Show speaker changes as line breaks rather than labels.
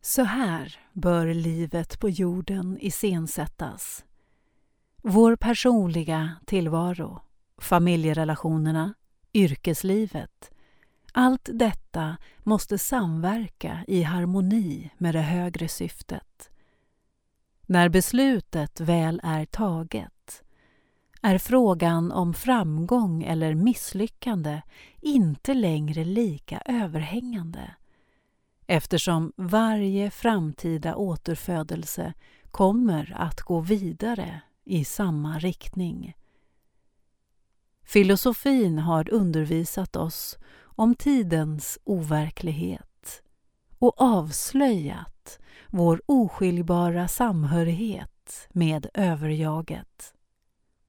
Så här bör livet på jorden iscensättas. Vår personliga tillvaro, familjerelationerna, yrkeslivet. Allt detta måste samverka i harmoni med det högre syftet. När beslutet väl är taget är frågan om framgång eller misslyckande inte längre lika överhängande, eftersom varje framtida återfödelse kommer att gå vidare i samma riktning. Filosofin har undervisat oss om tidens overklighet och avslöjat vår oskiljbara samhörighet med överjaget.